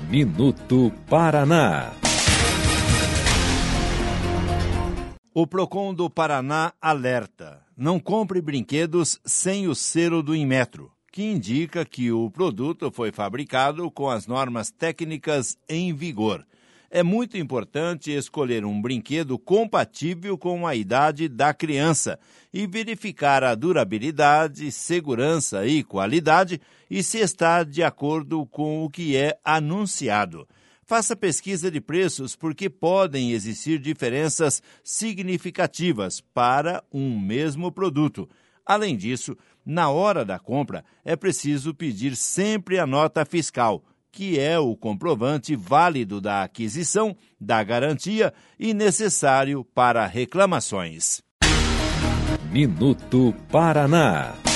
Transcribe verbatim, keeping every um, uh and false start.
Minuto Paraná. O Procon do Paraná alerta: não compre brinquedos sem o selo do Inmetro, que indica que o produto foi fabricado com as normas técnicas em vigor. É muito importante escolher um brinquedo compatível com a idade da criança e verificar a durabilidade, segurança e qualidade e se está de acordo com o que é anunciado. Faça pesquisa de preços porque podem existir diferenças significativas para um mesmo produto. Além disso, na hora da compra, é preciso pedir sempre a nota fiscal, que é o comprovante válido da aquisição, da garantia e necessário para reclamações. Minuto Paraná.